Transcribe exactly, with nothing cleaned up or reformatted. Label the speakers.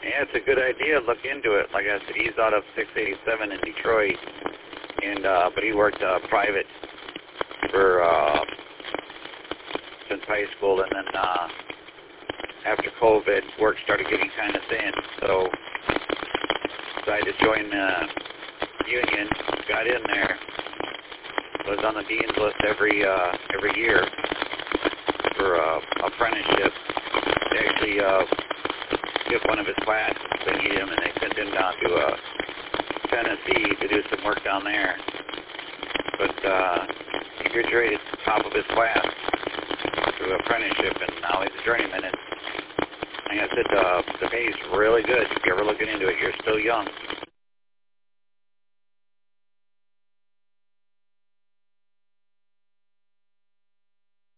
Speaker 1: Yeah, it's a good idea. Look into it. Like I said, he's out of six eighty-seven in Detroit, and uh, but he worked uh, private for uh, since high school, and then uh, after COVID, work started getting kind of thin, so decided to join the union. Got in there. Was on the dean's list every uh, every year for uh, apprenticeship. They actually uh, skipped one of his classes. They needed him, and they sent him down to uh, Tennessee to do some work down there. But uh, he graduated top of his class through apprenticeship, and now he's a journeyman. And like I said, uh, the pay is really good. If you're ever looking into it, you're still young.